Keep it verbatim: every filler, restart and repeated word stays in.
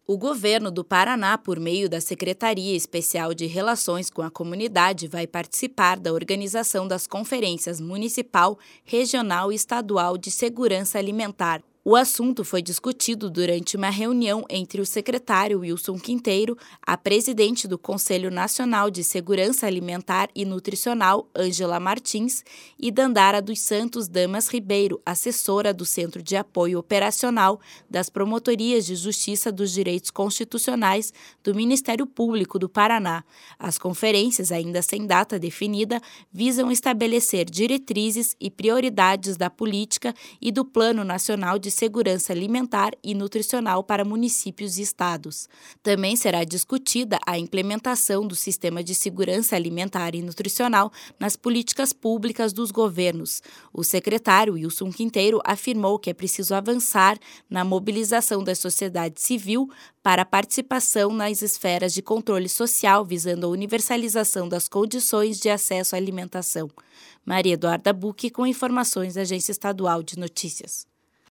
O governo do Paraná, por meio da Secretaria Especial de Relações com a Comunidade, vai participar da organização das conferências municipal, regional e estadual de segurança alimentar. O assunto foi discutido durante uma reunião entre o secretário Wilson Quinteiro, a presidente do Conselho Nacional de Segurança Alimentar e Nutricional, Ângela Martins, e Dandara dos Santos Damas Ribeiro, assessora do Centro de Apoio Operacional das Promotorias de Justiça dos Direitos Constitucionais do Ministério Público do Paraná. As conferências, ainda sem data definida, visam estabelecer diretrizes e prioridades da política e do Plano Nacional de Segurança Alimentar e Nutricional para municípios e estados. Também será discutida a implementação do Sistema de Segurança Alimentar e Nutricional nas políticas públicas dos governos. O secretário Wilson Quinteiro afirmou que é preciso avançar na mobilização da sociedade civil para a participação nas esferas de controle social, visando a universalização das condições de acesso à alimentação. Maria Eduarda Bucchi, com informações da Agência Estadual de Notícias.